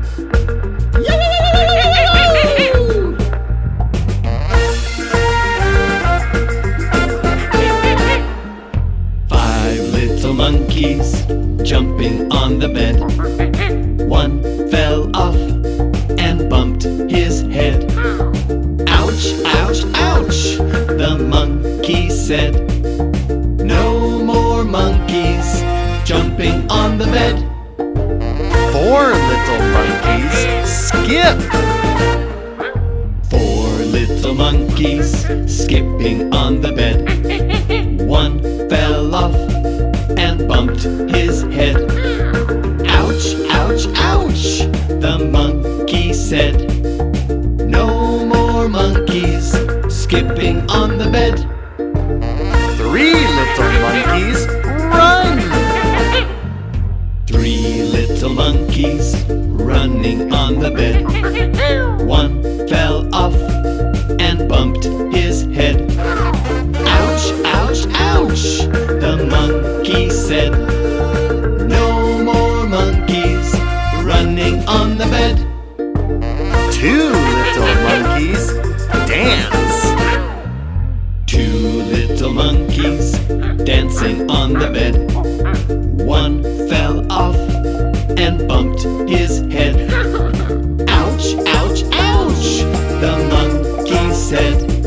Five little monkeys jumping on the bed. One fell off and bumped his head. Ouch, ouch, ouch, the monkey said. No more monkeys jumping on the bed. Four little monkeys skip. Four little monkeys skipping on the bed. One fell off and bumped his head. Ouch, ouch, ouch, the monkey said. No more monkeys skipping on the bed. Three little monkeys run. Three little monkeys running on the bed. One fell off and bumped his head. Ouch, ouch, ouch, the monkey said. No more monkeys running on the bed. Two little monkeys dance. Two little monkeys dancing on the bed. One fell off and bumped his head. Ouch, ouch, ouch, the monkey said.